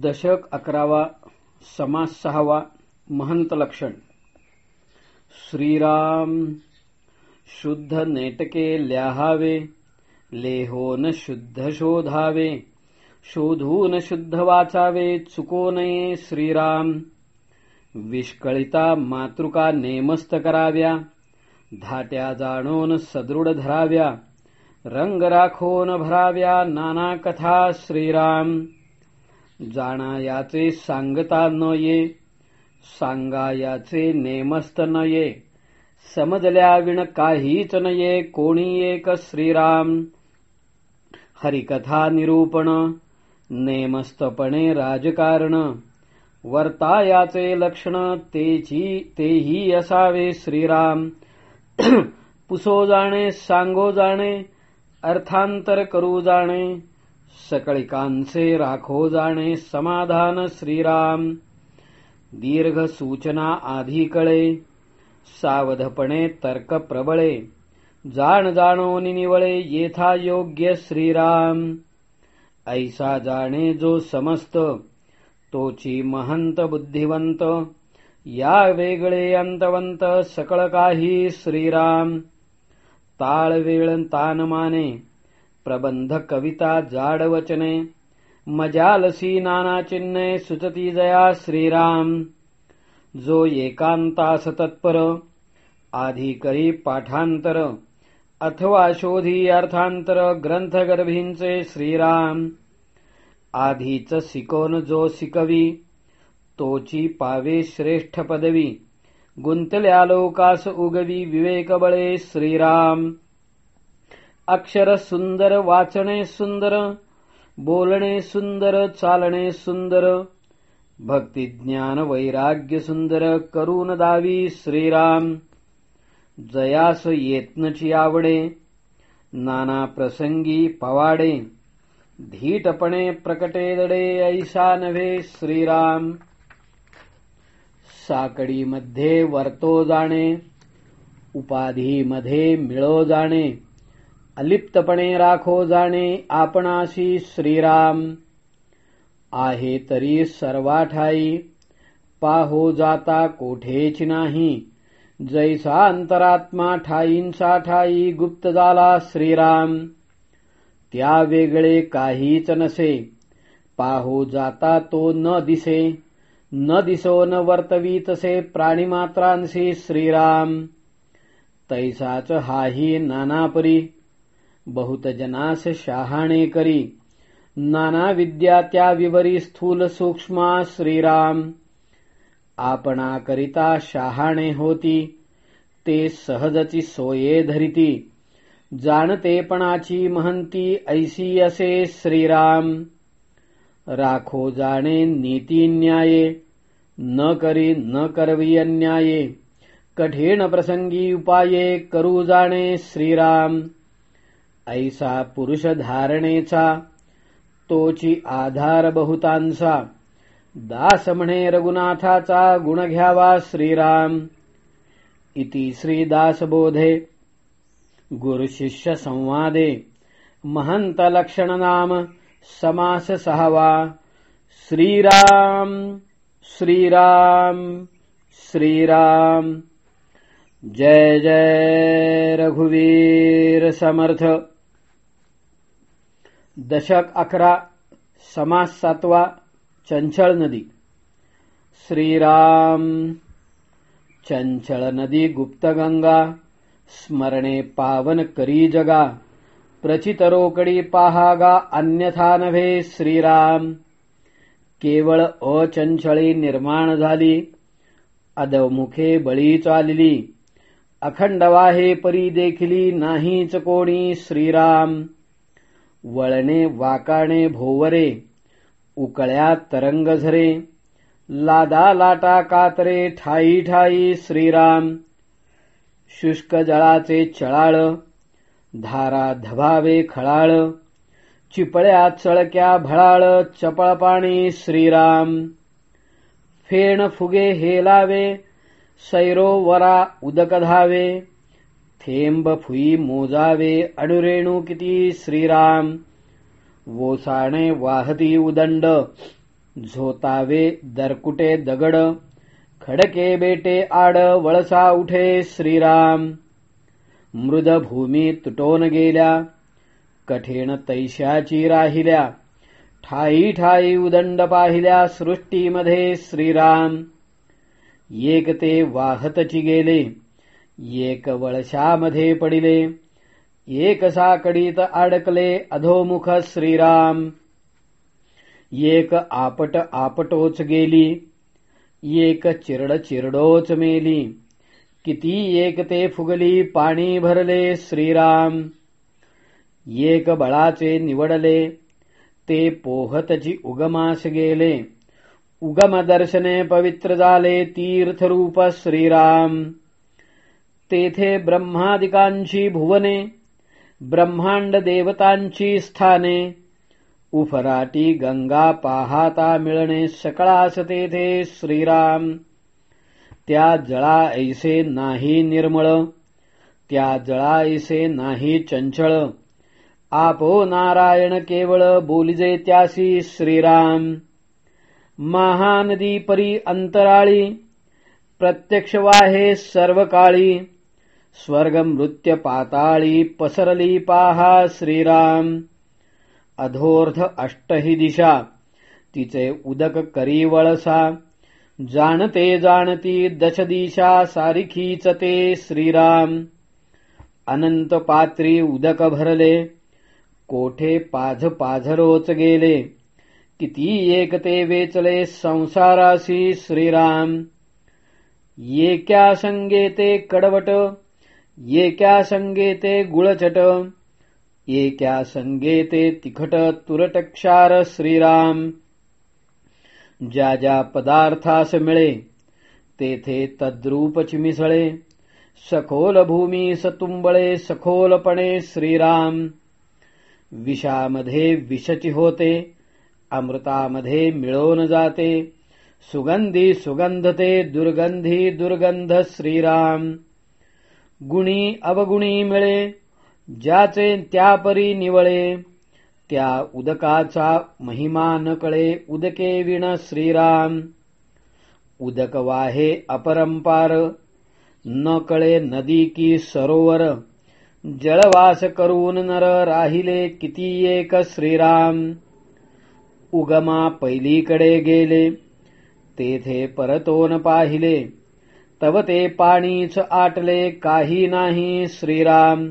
दशक 11वा समास 6वा महंत लक्षण. श्रीराम शुद्ध नेटके ल्याहावे, लेहोन शुद्ध शोधावे, शोधून शुद्ध वाचावे, चुको नये श्रीराम. विष्कळिता मातृका नेमस्त कराव्या, धाट्या जाणून सदृढ धराव्या, रंग राखोन भराव्या नाना कथा श्रीराम. जाणायाचे सांगता न ये, सांगायाचे नेमस्त न ये, समजल्या विण काहीच न ये कोणी एक श्रीराम. हरिकथा निरूपण, नेमस्तपणे राजकारण, वर्तायाचे लक्षण तेही असावे श्रीराम. पुसो जाणे, सांगो जाणे, अर्थांतर करू जाणे, सकळिकांचे राखो जाणे समाधान श्रीराम. दीर्घ सूचना आधी कळे, सावधपणे तर्क प्रबळे, जाण जाणोनी निवळे येथा योग्य श्रीराम. ऐसा जाणे जो समस्त, तोची महंत बुद्धिवंत, या वेगळे अंतवंत सकळ काही श्रीराम. ताळ वेळ तान माने, प्रबंध कविता जाड वचने, मजालसी नाना चिन्हे सुचती जया श्रीराम. जो एकांतास तत्पर, आधी करी पाठांतर, अथवा शोधी अर्थांतर ग्रंथगर्भींचे श्रीराम. आधीच शिकोन जो शिकवी, तोची पावे श्रेष्ठ पदवी, गुंतल्या लोकास उगवी विवेक बळे श्रीराम. अक्षर सुंदर, वाचणे सुंदर, बोलणे सुंदर, चालणे सुंदर, भक्ती ज्ञान वैराग्य सुंदर करून दावी श्रीराम. जयास येत्नची आवडे, नाना प्रसंगी पवाडे, धीटपणे प्रकटे दडे ऐसा नव्हे श्रीराम. साकडीमध्ये वर्तो जाणे, उपाधीमध्ये मिळो जाणे, अलिप्तपणे राखो जाणे आपणाशी श्रीराम. आहे तरी सर्वाठाई, पाहो जाता कोठेच नाही, जैसा अंतरात्मा ठाईंचा ठाई गुप्त झाला श्रीराम. त्या वेगळे काहीच नसे, पाहो जाता तो न दिसे, न दिसो न वर्तवीतसे प्राणिमात्रांशी श्रीराम. तैसाच हाही नानापरी, बहुत जनास शहाणे करी, नाना विद्या त्या विवरी स्थूल सूक्ष्मा श्रीराम. आपणाकरिता शहाणे होती, ते सहजची सोये धरिती, जाणतेपणाची महंती ऐसी असे श्रीराम. राखो जाणे नीती न्याये, न करी न करवी अन्याये, कठीण प्रसंगी उपाये करू जाणे श्रीराम. ऐसा पुरुष धारणेचा, तोची आधार बहुतांचा, दास म्हणे रघुनाथाचा गुण घ्यावा श्रीराम. इति श्री दासबोधे गुरु शिष्य संवादे महंत लक्षण नाम समास 6वा. श्रीराम श्रीराम श्रीराम. जय जय रघुवीर समर्थ. दशक 11 समास 7वा चंचळ नदी. श्रीराम. चंचळ नदी गुप्त गंगा, स्मरणे पावन करी जगा, प्रचित रोकडी पाहागा अन्यथा नव्हे श्रीराम. केवळ अचंचळी निर्माण झाली, अधमुखे बळी चालली, अखंड वाहे परी देखिली नाहीच कोणी श्रीराम. वळणे वाकाणे भोवरे, उकळ्या तरंग झरे, लादा लाटा कातरे ठाई ठाई श्रीराम. शुष्क जळाचे चळाळ, धारा धबावे खळाळ, चिपळ्या चळक्या भळाळ चपळ पाणी श्रीराम. फेण फुगे हेलावे, सैरोवरा उदक धावे, थेंब फुई मोजावे अणुरेणू किती श्रीराम. वोसाणे वाहती उदंड, झोतावे दरकुटे दगड, खडके बेटे आड वळसा उठे श्रीराम. मृद भूमी तुटोन गेल्या, कठीण तैशाची राहिल्या, ठाई ठाई उदंड पाहिल्या सृष्टीमध्ये श्रीराम. एक ते वाहतची गेले, एक वळशामध्ये पडिले, एक साकडीत अडकले अधोमुख श्रीराम. एक आपट आपटोच गेली, एक चिरड चिरडोच मेली, किती एक ते फुगली पाणी भरले श्रीराम. एक बळाचे निवडले, ते पोहतची उगमास गेले, उगम दर्शने पवित्र झाले तीर्थरूप श्रीराम. तेथे ब्रह्मादिकांची भुवने, ब्रह्मांड देवतांची स्थाने, उफराटी गंगा पाहाता मिळणे सकळास तेथे श्रीराम. त्या जळा ऐसे नाही निर्मळ, त्या जळा ऐसे नाही चंचळ, आपो नारायण केवळ बोलिजे त्यासी श्रीराम. महानदी परी अंतराळी, प्रत्यक्ष वाहे सर्व काळी, स्वर्ग मृत्य पाताळी पसरली पाहा श्रीराम. अधोर्ध अष्टही दिशा, तिचे उदक करी वळसा, जाणते जाणती दश दिशा सारिखीच ते श्रीराम. अनंत पात्री उदक भरले, कोठे पाझ पाझरोच गेले, किती एक ते वेचले संसारासी श्रीराम. एक्या संगे ते कडवट, एक्या संगे ते गुळचट, एक्या संगे ते तिखट तुरट क्षार श्रीराम. ज्या ज्या पदार्थास मिळे, तेथे तद्रूपची मिसळे, सखोल भूमी सतुंबळे सखोलपणे श्रीराम. विषामध्ये विषची होते, अमृतामध्ये मिळून जाते, सुगंधी सुगंधते दुर्गंधी दुर्गंध श्रीराम. गुणी अवगुणी मिळे, ज्याचे त्यापरी निवळे, त्या उदकाचा महिमा न कळे उदके विण श्रीराम. उदक वाहे अपरंपार, न कळे नदी की सरोवर, जळवास करून नर राहिले किती एक श्रीराम. उगमा पैलीकडे गेले, तेथे परतोन पाहिले, तव ते पाणीच आटले काही नाही श्रीराम.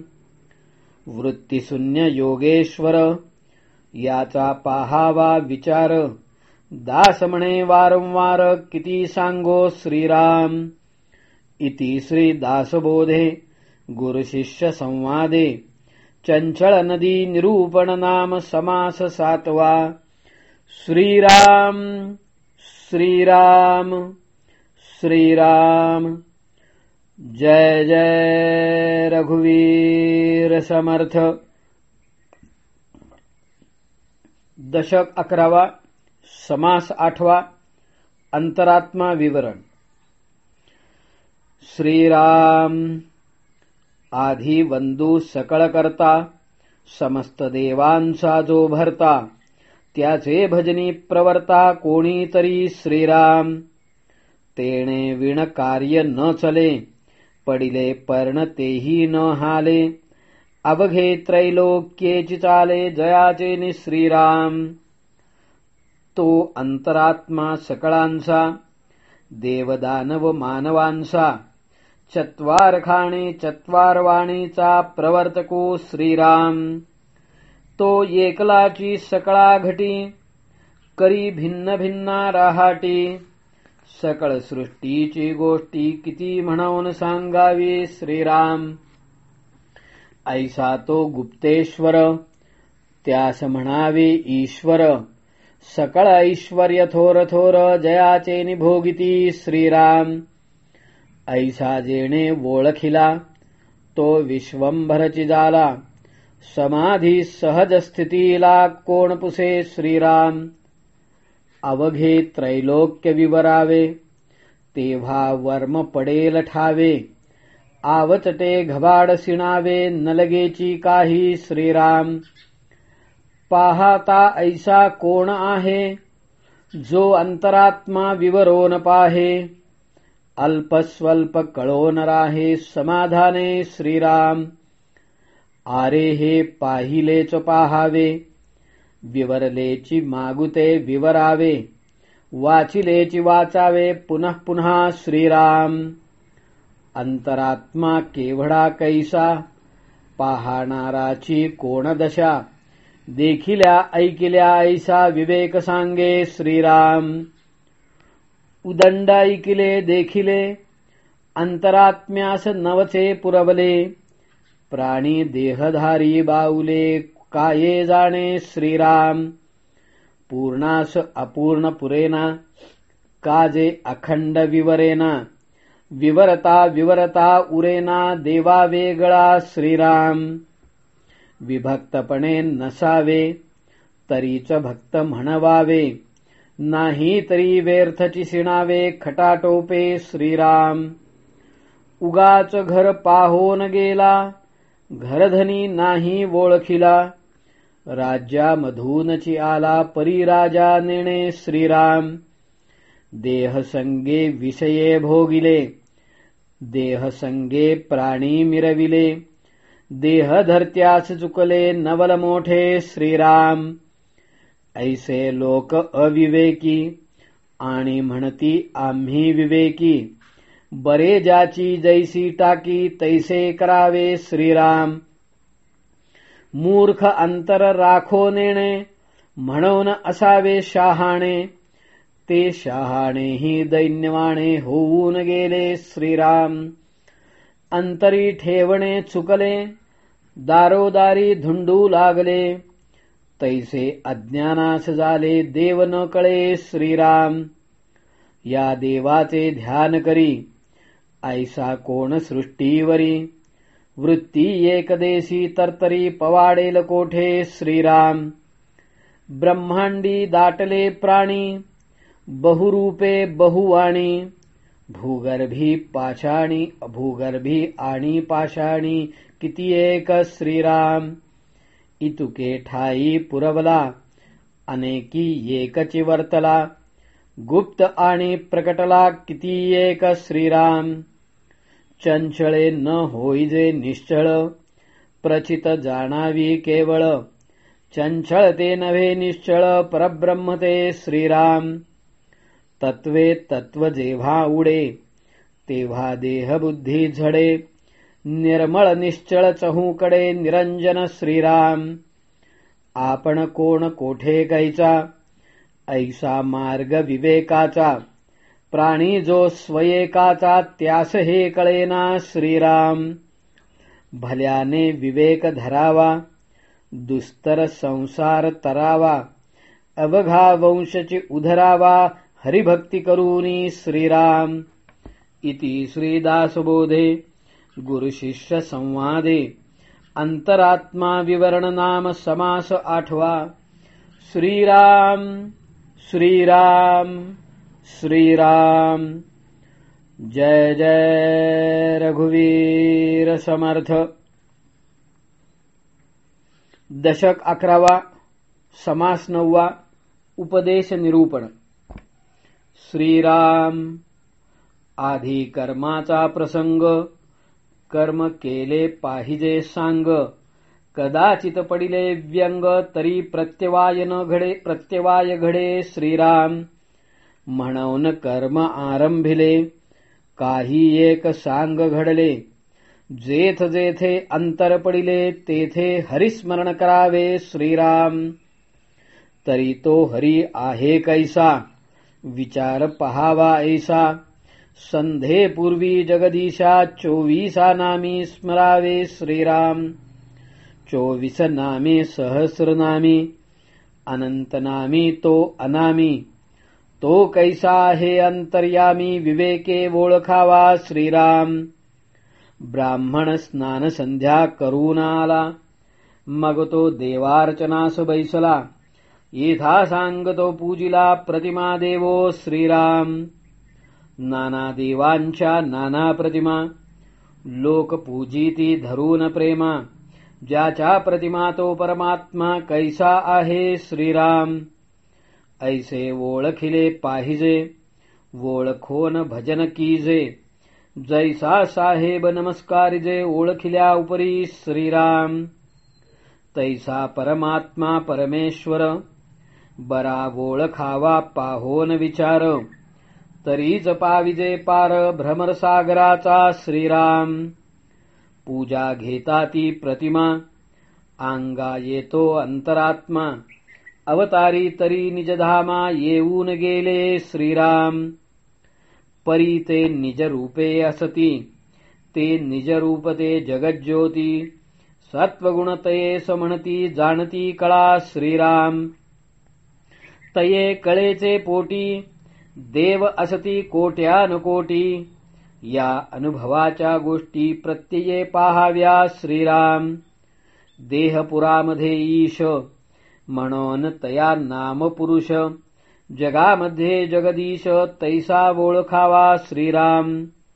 वृत्तिशून्य योगेश्वर, याचा पाहावा विचार, दास म्हणे वारंवार किती सांगो श्रीराम. इति श्री दासबोधे गुरुशिष्य संवादे चंचळ नदी निरूपण नाम समास 7वा. श्रीराम श्रीराम श्रीराम. जय जय रघुवीर समर्थ. दशक 11वा, समास 8वा, अंतरात्मा विवरण. श्रीराम आधी वंदू सकळ करता, समस्त देवांचा जो भरता, त्याचे भजनी प्रवर्ता कोणीतरी श्रीराम. तेणे विण कार्य न चले, पडिले पर्ण तेही न हाले, अवघे त्रैलोक्येची चाले जयाचे नि श्रीराम. तो अंतरात्मा सकळांचा, देवदानव मानवांचा, चत्वार खाणे चत्वार वाणीचा प्रवर्तको श्रीराम. तो एकलाची सकळा घटी, करी भिन्न भिन्ना राहाटी, सकळ सृष्टीची गोष्टी किती म्हणून सांगावी श्रीराम. ऐसा तो गुप्तेश्वर, त्यास म्हणावे ईश्वर, सकळ ऐश्वर्य थोर थोर जयाचे निभोगिती श्रीराम. ऐसा जेणे ओळखिला, तो विश्वंभरची जाला, समाधी सहज स्थितीला कोण पुसे श्रीराम. अवघे त्रैलोक्य विवरावे, तेव्हा वर्म पडेल ठावे, आवचटे घबाड सिणावे नलगेची काही श्रीराम. पाहता ऐसा कोण आहे, जो अंतरात्मा विवरो न पाहे, अल्पस्वल्प कळो न राहे, समाधाने श्रीराम. आरे हे पाहिलेच पाहावे, विवरलेची मागुते विवरावे, वाचिलेची वाचावे पुनः पुन्हा श्रीराम. अंतरात्मा केवढा कैसा, पाहणाराची कोण दशा, देखिल्या ऐकिल्या ऐसा विवेक सांगे श्रीराम. उदंड ऐकिले देखिले, अंतरात्म्यास नवचे पुरवले, प्राणी देहधारी बाऊले, काये जाणे श्रीराम. पूर्णास अपूर्ण पुरेना, काजे अखंड विवरेना, विवरता विवरता उरेना, देवा वेगळा श्रीराम. विभक्तपणे नसावे, तरीच भक्त म्हणवावे, नाही तरी व्यर्थची शिणावे, खटाटोपे श्रीराम. उगाच घर पाहोन गेला, घरधनी नाही ओळखिला, राज्यामधूनची आला, परी राजा नेणे श्रीराम. देहसंगे विषये भोगिले, देहसंगे प्राणी मिरविले, देहधर्त्यास चुकले, नवल मोठे श्रीराम. ऐसे लोक अविवेकी, आणि म्हणती आम्ही विवेकी, बरे ज्याची जैसी टाकी, तैसे करावे श्रीराम. मूर्ख अंतर राखो नेणे, म्हणून असावे शहाणे, ते शहाणेही दैन्यवाणे होऊन गेले श्रीराम. अंतरी ठेवणे चुकले, दारोदारी धुंडू लागले, तैसे अज्ञानास झाले, देव न कळे श्रीराम. या देवाचे ध्यान करी, ऐसा कोण सृष्टीवरी, वृत्ती एकदेशी तरतरी, पवाडेल कोठे श्रीराम. ब्रह्मांडी दाटले प्राणी, बहुरूपे बहुवाणी, भूगर्भी पाषाणी, भूगर्भी आणि पाषाणी, किती एक श्रीराम. इतुके ठाई पुरवला, अनेकी एकची वर्तला, गुप्त आणि प्रकटला, किती एक श्रीराम. चंचळे न होईजे निश्चळ, प्रचित जाणावी केवळ, चंचळ ते नव्हे निश्चळ, परब्रह्म ते श्रीराम. तत्वे तत्व जेव्हा उडे, तेव्हा देहबुद्धी झडे, निर्मळ निश्चळ चहूकडे, निरंजन श्रीराम. आपण कोण कोठे कैचा, ऐसा मार्ग विवेकाचा, प्राणी जो स्वयेकाचा, त्यास हे कळेना श्रीराम. भल्याने विवेक धरावा, दुस्तर संसार तरावा, अवघा वंशची उधरावा, हरिभक्ती करूनी श्रीराम. इति श्रीदासबोधे गुरुशिष्य संवादे अंतरात्मा विवरण नाम समास 8वा. श्रीराम श्रीराम श्रीराम. जय जय रघुवीर समर्थ. दशक 11वा, समास 9वा, उपदेश निरूपण. श्रीराम. आधी कर्माचा प्रसंग, कर्म केले पाहिजे सांग, कदाचित पडिले व्यंग, तरी प्रत्यवाय घडे श्रीराम. म्हणून कर्म आरंभिले, काही एक सांग घडले, जेथ जेथे अंतर पडिले, तेथे हरिस्मरण करावे श्रीराम. तरी तो हरी आहे कैसा, विचार पहावा ऐसा, संध्येपूर्वी जगदीशा 24 नामी स्मरावे श्रीराम. 24 नामे सहस्रनामी, अनंत नामी तो अनामी, तो कैसा आहे अंतर्यामी, विवेके ओळखावा श्रीराम. ब्राह्मण स्नान संध्या करून आला, मग तो देवार्चनास बैसला, येथा सांगतो पूजिला, प्रतिमा देवो श्रीराम. नाना देवांच्या नाना प्रतिमा, लोक पूजिती धरून प्रेमा, ज्याच्या प्रतिमा तो परमात्मा, कैसा आहे श्रीराम. ऐसे ओळखिले पाहिजे ओळखोन भजन कीजे जैसा साहेब नमस्कारिजे ओळखिल्या उपरी श्रीराम तैसा परमात्मा परमेश्वर बरा ओळखावा पाहोन विचार तरीच पाविजे पार भ्रमरसागराचा श्रीराम पूजा घेता ती प्रतिमा अंगा येतो अंतरात्मा अवतारी तरी निजधामा येऊन गेले श्रीराम परी ते निजरूपे असती ते निजरूपते जगज्योती सत्वगुण तये समणती जाणती कळा श्रीराम तये कळेचे पोटी देव असती कोट्यान कोटी या अनुभवाच्या गोष्टी प्रत्यये पाहाव्या श्रीराम देहपुरामध्ये ईश म्हणून तया नाम पुरुष जगामध्ये जगदीश तैसा ओळखावा श्रीराम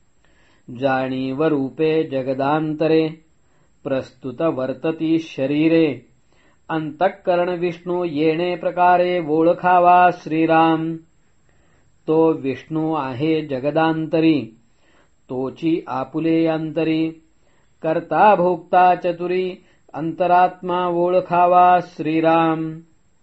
जाणीव रूपे जगदांतरे प्रस्तुत वर्तती शरीरे अंतःकरण विष्णू येणे प्रकारे ओळखावा श्रीराम तो विष्णू आहे जगदांतरी तोची आपुले अंतरी कर्ता भोक्ता चतुरी अंतरात्मा ओळखावा श्रीराम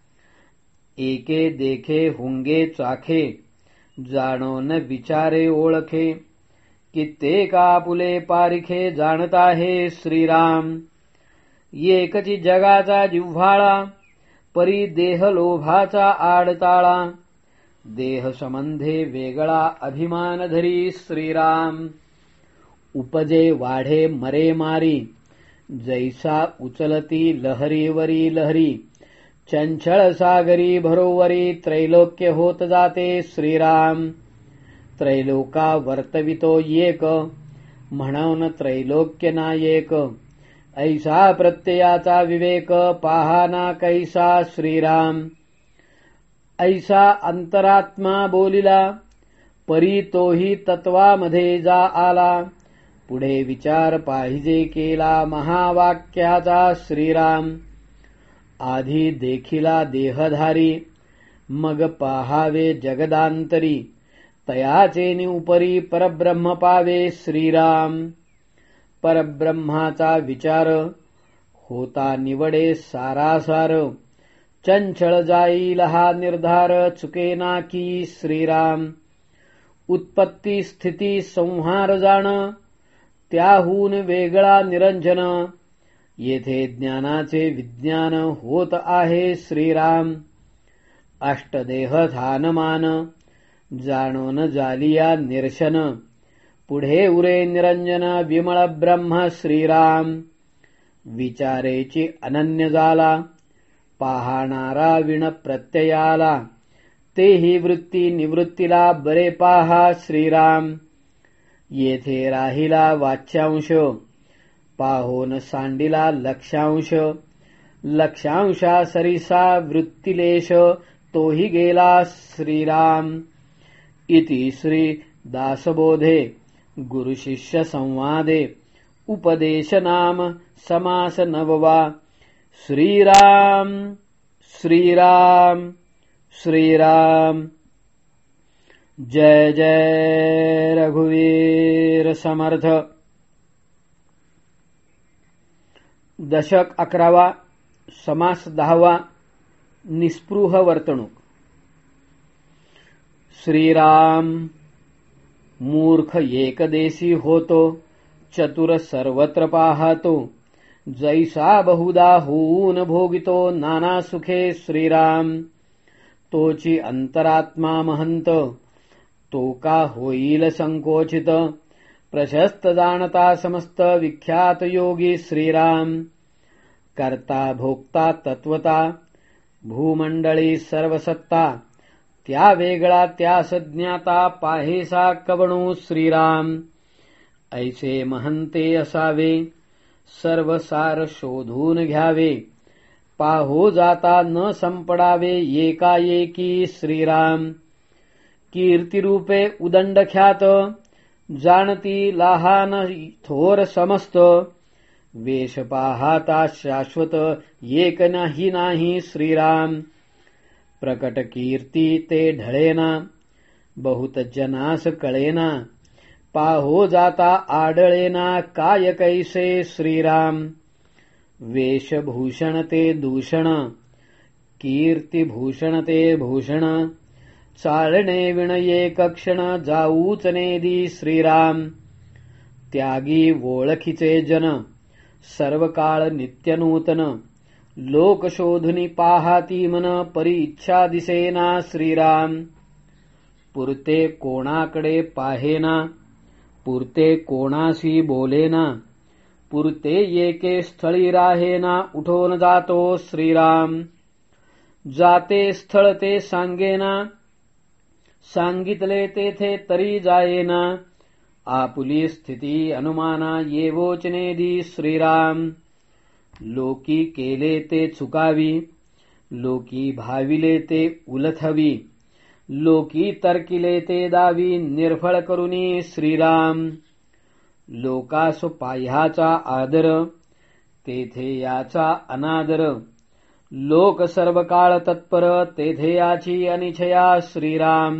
एके देखे हुंगे चाखे जाणो न विचारे ओळखे कित्येक आपुले पारिखे जाणत आहे श्रीराम एकची जगाचा जिव्हाळा परी देह लोभाचा आडताळा देह संबंधे वेगळा अभिमान धरी श्रीराम उपजे वाढे मरे मारी जैसा उचलती लहरीवरी लहरी चंचळ सागरी भरोवरी त्रैलोक्य होत जाते श्रीराम त्रैलोका वर्तवितो एक म्हणून त्रैलोक्य नायक ऐसा प्रत्ययाचा विवेक पाहाना कैसा श्रीराम ऐसा अंतरात्मा बोलिला परी तोही तत्वामध्ये जा आला पुढे विचार पाहिजे केला महावाक्याचा श्रीराम आधी देखिला देहधारी मग पाहावे जगदांतरी तयाचेनि उपरी परब्रह्म पावे श्रीराम परब्रह्माचा विचार होता निवडे सारासार चंचळ जाईल हा निर्धार चुकेना की श्रीराम उत्पत्ती स्थिती संहार जाण त्याहून वेगळा निरंजन येथे ज्ञानाचे विज्ञान होत आहे श्रीराम अष्टदेह धानमान जाणून जालिया निरशन पुढे उरे निरंजन विमळ ब्रह्म श्रीराम विचारेची अनन्य जाला पाहणारा विण प्रत्ययाला तेही वृत्ती निवृत्तीला बरे पाहा श्रीराम येथे राहिला वाच्यांश पाहोन सांडिला लक्षांश लक्षांशा सरिसा वृत्तिलेश तोही गेला श्रीराम इति श्री दासबोधे गुरुशिष्य संवादे उपदेश नाम समास नववा श्रीराम श्रीराम श्रीराम जय जय रघुवीर समर्थ दशक 11 समास 10 निस्पृह वर्तणूक श्रीराम मूर्ख एकदेशी होतो चतुर सर्वत्र पाहतो जैसा बहुधा होऊन भोगितो नाना सुखे श्रीराम तोची अंतरात्मा महंत तो का होईल संकोचित प्रशस्त जाणता समस्त विख्यात योगी श्रीराम कर्ता भोक्ता तत्वता भूमंडळी सर्वसत्ता त्या वेगळा त्यास ज्ञाता पाहेसा कवणू श्रीराम ऐसे महंते असावे सर्वसार शोधून घ्यावे पाहो जाता न संपडावे एकाएकी श्रीराम कीर्तिरूपे उदंड ख्यात जाणती लहान थोर समस्त वेश पाहता शाश्वत एक नाही श्रीराम प्रकट कीर्ती ते ढळेना, बहुत जनास कळेना, पाहो जाता आडळेना, काय कैसे श्रीराम. वेशभूषण ते दूषण, कीर्तिभूषण ते भूषण, चालणे विण एक क्षण, जाऊच नेदी श्रीराम. त्यागी ओळखीचे जन, सर्व काळ नित्यनूतन, लोक शोधुनी पाहाती मन, परी इच्छा दिसेना श्रीराम. पुरते कोणाकडे पाहेना, पुरते कोणाशी बोलेना, पुरते येके स्थळी राहेना, उठून जातो श्रीराम. जाते स्थळ ते सांगेना, सांगितले तेथे तरी जायेना, आपुली स्थिती अनुमाना, येवोचनेदी श्रीराम. लोकी केले ते चुकावी, लोकी भाविले ते उलथवी, लोकी तर्किले ते दावी, निर्फळ करुनी श्रीराम. लोकास पाह्याचा आदर, तेथे याचा अनादर, लोक सर्व काळ तत्पर, तेथे याची अनिच्छया श्रीराम.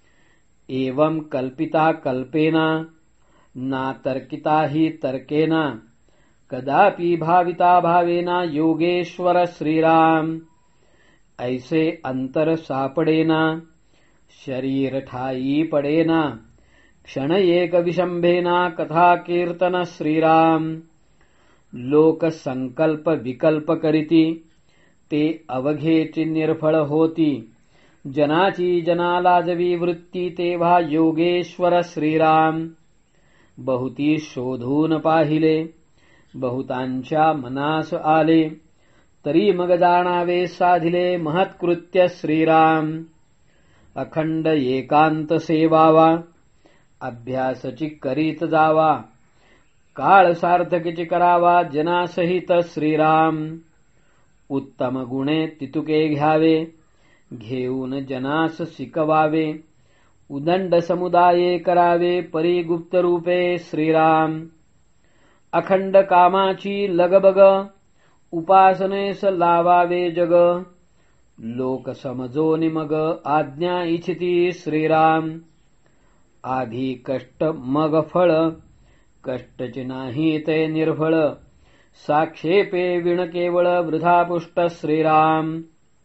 एवं कल्पिता कल्पेना, ना तर्किता हि तर्केना, कदापि भाविता भावेना, योगेश्वर श्रीराम. ऐसे अंतर सापडेना, शरीर ठाई पडेना, क्षण एक विशंभेना, कथा कीर्तन श्रीराम. लोक संकल्प विकल्प करीती, ते अवघेची निर्फळ होती, जनाची जना लाजवी वृत्ती, तेव्हा योगेश्वर श्रीराम. बहुती शोधून पाहिले, बहुतांच्या मनास आले, तरी मग जाणावे साधिले, महत्कृत्य श्रीराम. अखंड एकांत सेवावा, अभ्यासची करीत जावा, काळ सार्थकीची करावा, जनासहित श्रीराम. उत्तम गुणे तितुके घ्यावे, घेऊन जनास शिकवावे, उदंड समुदाये करावे, परी गुप्त रूपे श्रीराम. अखंड कामाची लगबग, उपासनेस लावावे जग, लोक समजोनि मग आज्ञा इच्छिती श्रीराम. आधी कष्ट मग फळ, कष्टचे नाही ते निर्फळ, साक्षेपे विण केवळ वृथा पुष्ट श्रीराम.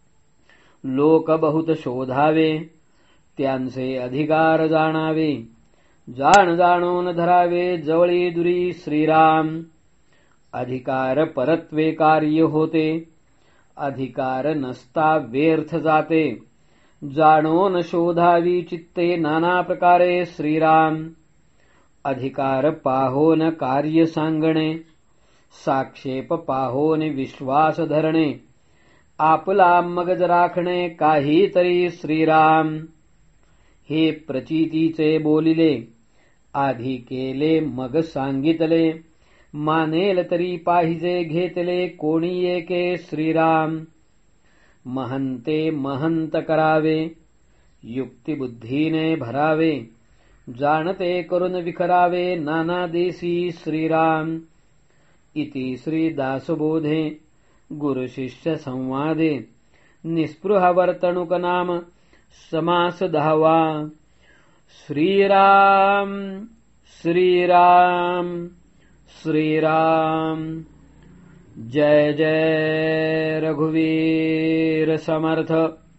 लोक बहुत शोधावे, त्यांचे अधिकार जाणावे, जाण जाणून धरावे, जवळी दुरी श्रीराम. अधिकार परत्वे कार्य होते, अधिकार नसता व्यर्थ जाते, जाणून शोधावी चित्ते नाना प्रकारे श्रीराम. अधिकार पाहोन कार्य सांगणे, साक्षेप पाहोन विश्वास धरणे, आपला मगज राखणे काहीतरी श्रीराम. हे प्रचितीचे बोलिले, आधी केले मग सांगितले, मानेल तरी पाहिजे घेतले, कोणी एके श्रीराम. महंते महंत करावे, युक्तिबुद्धीने भरावे, जाणते करून विखरावे, नाना देसी श्रीराम. इति श्री दासबोधे गुरु शिष्य संवादे निस्पृह वर्तणुक नाम समास 10वा. श्रीराम श्रीराम श्रीराम. जय जय रघुवीर समर्थ.